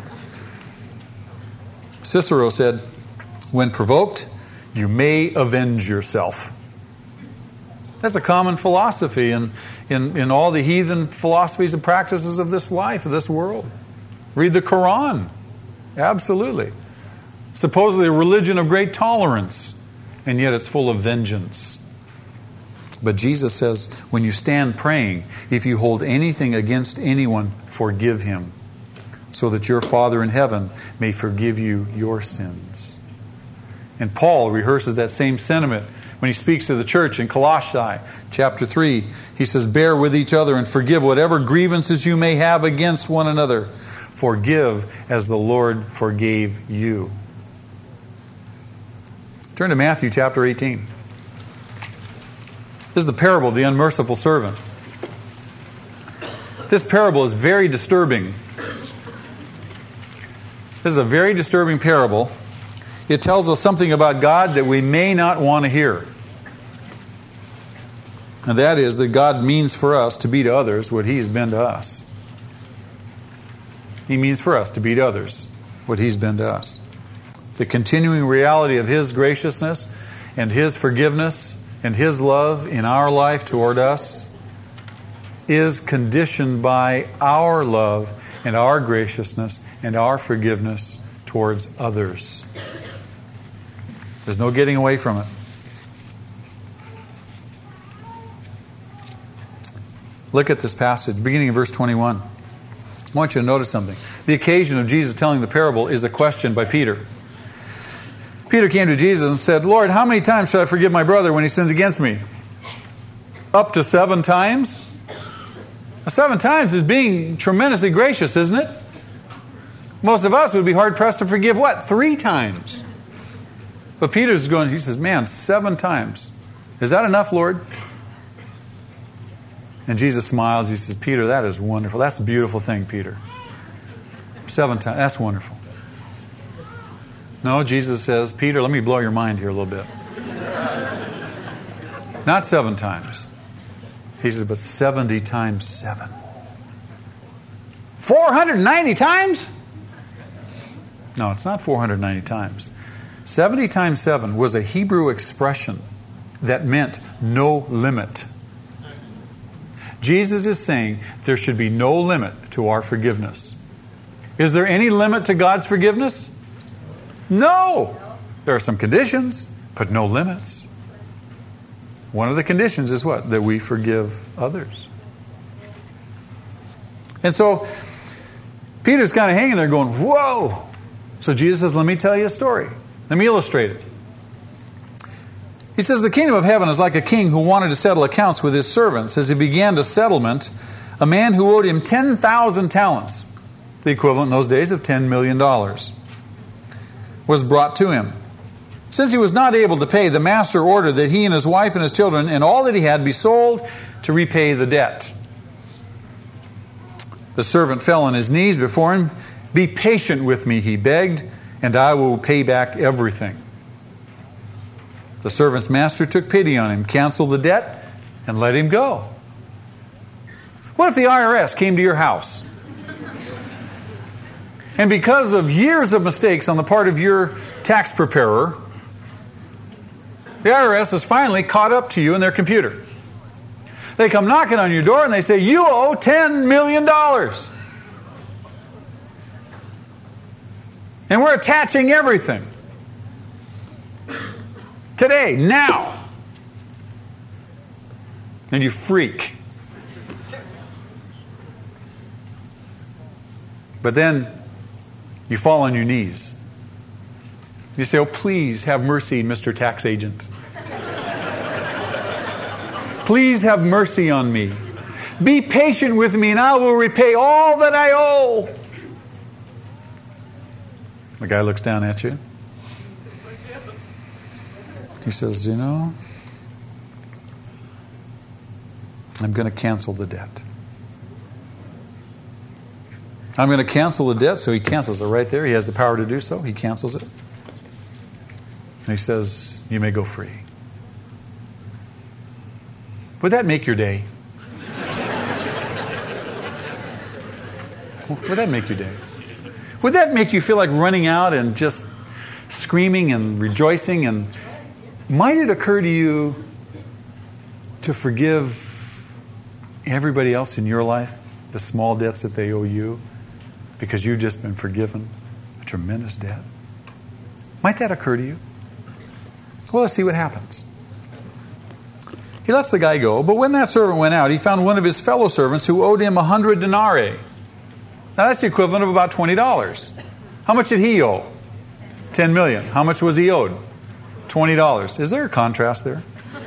Cicero said, when provoked, you may avenge yourself. That's a common philosophy in, in, in all the heathen philosophies and practices of this life, of this world. Read the Quran. Absolutely. Supposedly a religion of great tolerance, and yet it's full of vengeance. But Jesus says, when you stand praying, if you hold anything against anyone, forgive him, so that your Father in heaven may forgive you your sins. And Paul rehearses that same sentiment when he speaks to the church in Colossae chapter three. He says, bear with each other and forgive whatever grievances you may have against one another. Forgive as the Lord forgave you. Turn to Matthew chapter eighteen. This is the parable of the unmerciful servant. This parable is very disturbing. This is a very disturbing parable. It tells us something about God that we may not want to hear. And that is that God means for us to be to others what He's been to us. He means for us to be to others what He's been to us. The continuing reality of His graciousness and His forgiveness and His love in our life toward us is conditioned by our love and our graciousness and our forgiveness towards others. There's no getting away from it. Look at this passage, beginning in verse twenty-one. I want you to notice something. The occasion of Jesus telling the parable is a question by Peter. Peter came to Jesus and said, Lord, how many times should I forgive my brother when he sins against me? Up to seven times? Now, seven times is being tremendously gracious, isn't it? Most of us would be hard-pressed to forgive, what, three times? But Peter's going, he says, man, seven times. Is that enough, Lord? And Jesus smiles. He says, Peter, that is wonderful. That's a beautiful thing, Peter. Seven times. That's wonderful. No, Jesus says, Peter, let me blow your mind here a little bit. Not seven times. He says, but seventy times seven. four hundred ninety times? No, it's not four hundred ninety times. seventy times seven was a Hebrew expression that meant no limit. Jesus is saying there should be no limit to our forgiveness. Is there any limit to God's forgiveness? No. There are some conditions, but no limits. One of the conditions is what? That we forgive others. And so Peter's kind of hanging there going, whoa. So Jesus says, let me tell you a story. Let me illustrate it. He says, the kingdom of heaven is like a king who wanted to settle accounts with his servants. As he began the settlement, a man who owed him ten thousand talents, the equivalent in those days of ten million dollars, was brought to him. Since he was not able to pay, the master ordered that he and his wife and his children and all that he had be sold to repay the debt. The servant fell on his knees before him. Be patient with me, he begged, and I will pay back everything. The servant's master took pity on him, canceled the debt, and let him go. What if the I R S came to your house? And because of years of mistakes on the part of your tax preparer, the I R S has finally caught up to you in their computer. They come knocking on your door and they say, you owe ten million dollars. And we're attaching everything. Today, now. And you freak. But then you fall on your knees. You say, oh, please have mercy, Mister Tax Agent. Please have mercy on me. Be patient with me and I will repay all that I owe. The guy looks down at you. He says, you know, I'm going to cancel the debt. I'm going to cancel the debt. So he cancels it right there. He has the power to do so. He cancels it. And he says, you may go free. Would that make your day? Would that make your day? Would that make you feel like running out and just screaming and rejoicing? And might it occur to you to forgive everybody else in your life the small debts that they owe you because you've just been forgiven a tremendous debt? Might that occur to you? Well, let's see what happens. He lets the guy go, but when that servant went out, he found one of his fellow servants who owed him a hundred denarii. Now that's the equivalent of about twenty dollars. How much did he owe? Ten million. How much was he owed? Twenty dollars. Is there a contrast there?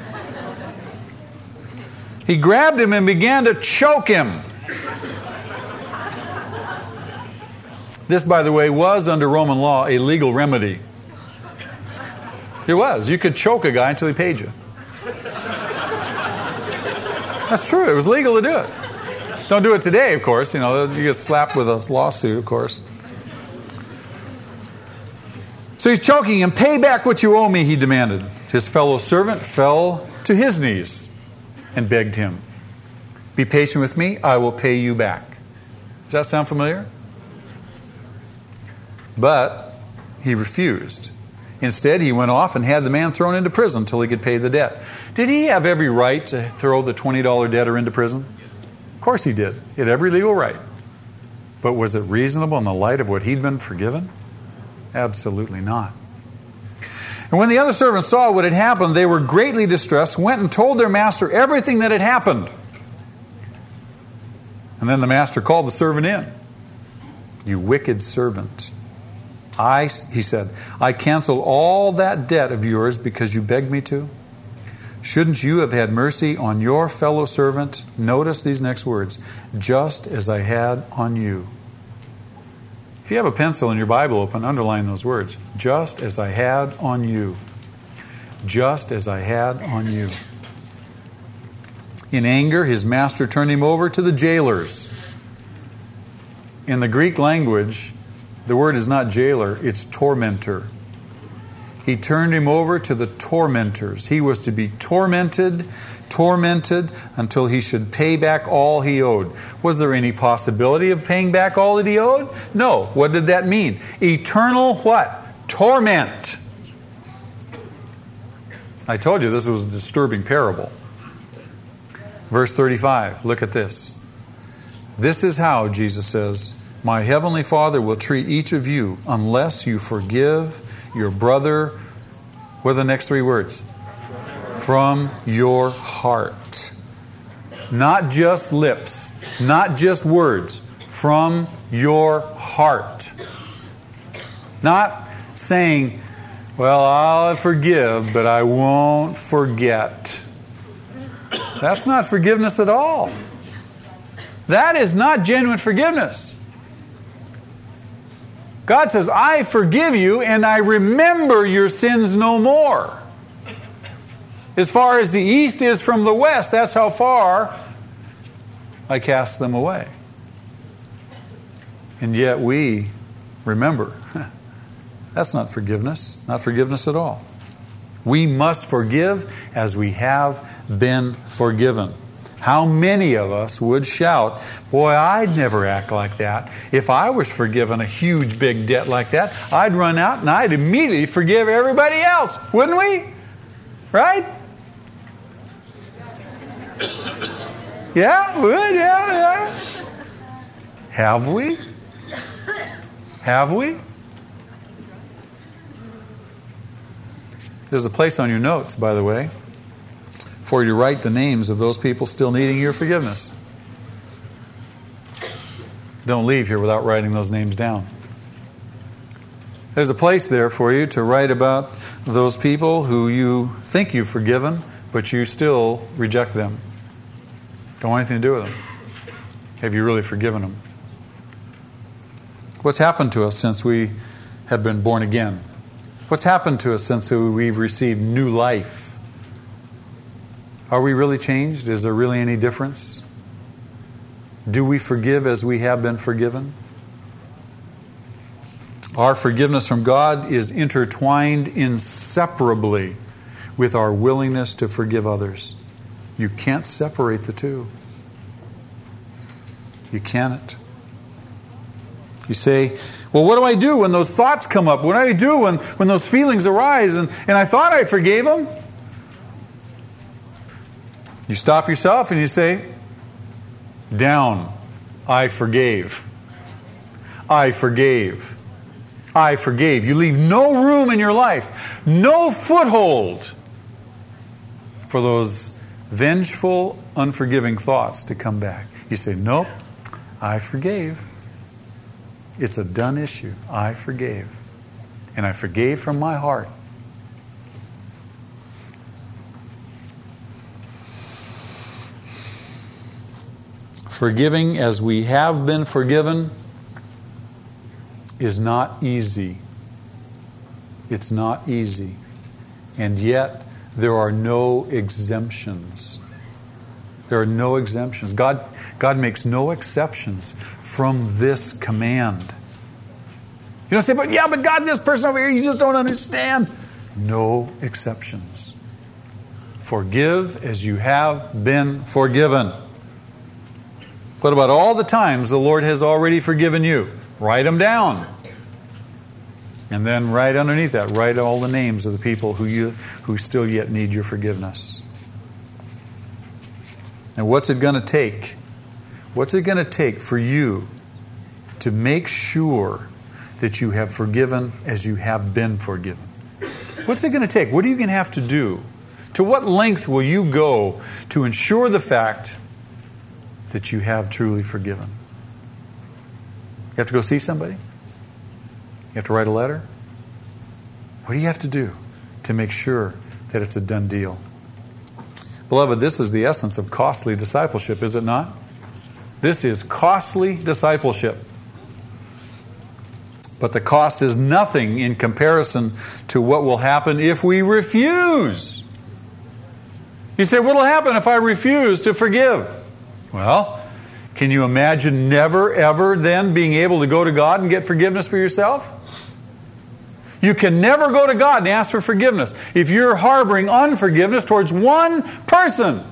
He grabbed him and began to choke him. This, by the way, was under Roman law a legal remedy. It was. You could choke a guy until he paid you. That's true. It was legal to do it. Don't do it today, of course. You know, you get slapped with a lawsuit, of course. So he's choking him. Pay back what you owe me, he demanded. His fellow servant fell to his knees and begged him, be patient with me, I will pay you back. Does that sound familiar? But he refused. Instead, he went off and had the man thrown into prison until he could pay the debt. Did he have every right to throw the twenty dollar debtor into prison? Of course he did. He had every legal right. But was it reasonable in the light of what he'd been forgiven? Absolutely not. And when the other servants saw what had happened, they were greatly distressed, went and told their master everything that had happened. And then the master called the servant in. You wicked servant. I, he said, I canceled all that debt of yours because you begged me to. Shouldn't you have had mercy on your fellow servant? Notice these next words. Just as I had on you. If you have a pencil in your Bible open, underline those words. Just as I had on you. Just as I had on you. In anger, his master turned him over to the jailers. In the Greek language, the word is not jailer, it's tormentor. He turned him over to the tormentors. He was to be tormented, tormented until he should pay back all he owed. Was there any possibility of paying back all that he owed? No. What did that mean? Eternal what? Torment. I told you this was a disturbing parable. Verse thirty-five, look at this. This is how, Jesus says, my heavenly Father will treat each of you unless you forgive your brother. What are the next three words? From your heart. Not just lips, not just words. From your heart. Not saying, well, I'll forgive, but I won't forget. That's not forgiveness at all. That is not genuine forgiveness. God says, I forgive you and I remember your sins no more. As far as the east is from the west, that's how far I cast them away. And yet we remember. That's not forgiveness. Not forgiveness at all. We must forgive as we have been forgiven. How many of us would shout, boy, I'd never act like that. If I was forgiven a huge big debt like that, I'd run out and I'd immediately forgive everybody else. Wouldn't we? Right? Yeah, would, yeah, yeah. Have we? Have we? There's a place on your notes, by the way, for you to write the names of those people still needing your forgiveness. Don't leave here without writing those names down. There's a place there for you to write about those people who you think you've forgiven, but you still reject them. Don't want anything to do with them. Have you really forgiven them? What's happened to us since we have been born again? What's happened to us since we've received new life? Are we really changed? Is there really any difference? Do we forgive as we have been forgiven? Our forgiveness from God is intertwined inseparably with our willingness to forgive others. You can't separate the two. You can't. You say, well, what do I do when those thoughts come up? What do I do when, when those feelings arise and, and I thought I forgave them? You stop yourself and you say, down, I forgave. I forgave. I forgave. You leave no room in your life, no foothold for those vengeful, unforgiving thoughts to come back. You say, nope, I forgave. It's a done issue. I forgave. And I forgave from my heart. Forgiving as we have been forgiven is not easy. It's not easy. And yet, there are no exemptions. There are no exemptions. God, God makes no exceptions from this command. You don't say, but yeah, but God, this person over here, you just don't understand. No exceptions. Forgive as you have been forgiven. What about all the times the Lord has already forgiven you? Write them down. And then right underneath that, write all the names of the people who you who still yet need your forgiveness. And what's it going to take? What's it going to take for you to make sure that you have forgiven as you have been forgiven? What's it going to take? What are you going to have to do? To what length will you go to ensure the fact that you have truly forgiven? You have to go see somebody? You have to write a letter? What do you have to do to make sure that it's a done deal? Beloved, this is the essence of costly discipleship, is it not? This is costly discipleship. But the cost is nothing in comparison to what will happen if we refuse. You say, what will happen if I refuse to forgive? Well, can you imagine never, ever then being able to go to God and get forgiveness for yourself? You can never go to God and ask for forgiveness if you're harboring unforgiveness towards one person.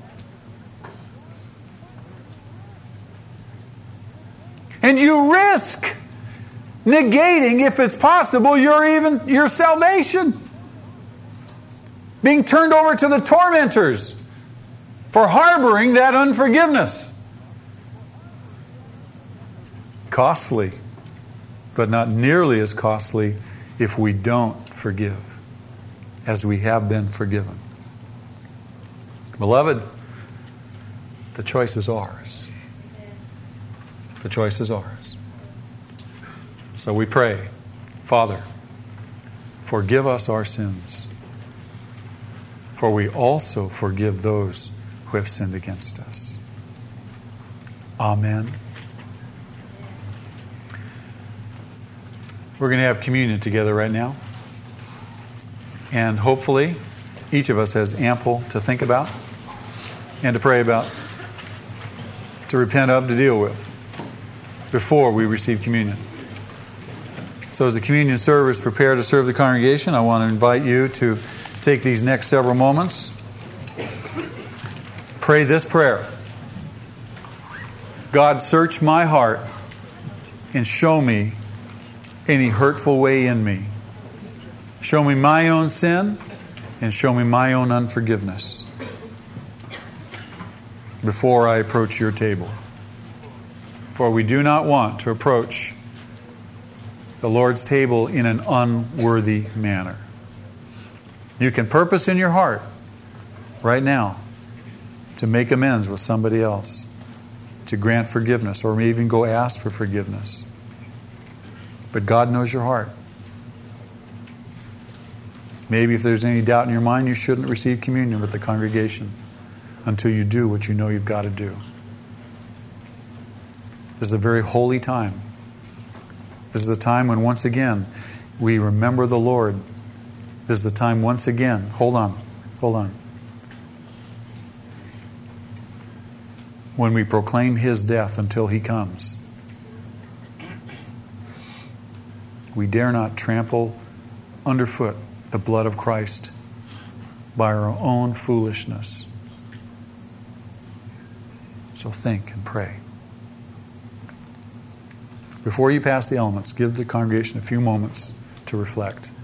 And you risk negating, if it's possible, your even your salvation. Being turned over to the tormentors for harboring that unforgiveness. Costly, but not nearly as costly if we don't forgive as we have been forgiven. Beloved, the choice is ours. The choice is ours. So we pray, Father, forgive us our sins, for we also forgive those who have sinned against us. Amen. We're going to have communion together right now. And hopefully, each of us has ample to think about and to pray about, to repent of, to deal with before we receive communion. So as the communion servers prepare to serve the congregation, I want to invite you to take these next several moments, Pray this prayer. God, search my heart and show me any hurtful way in me. Show me my own sin and show me my own unforgiveness before I approach your table. For we do not want to approach the Lord's table in an unworthy manner. You can purpose in your heart right now to make amends with somebody else, to grant forgiveness, or maybe even go ask for forgiveness. But God knows your heart. Maybe if there's any doubt in your mind, you shouldn't receive communion with the congregation until you do what you know you've got to do. This is a very holy time. This is a time when once again we remember the Lord. This is a time once again. Hold on. Hold on. When we proclaim His death until He comes. We dare not trample underfoot the blood of Christ by our own foolishness. So think and pray. Before you pass the elements, give the congregation a few moments to reflect.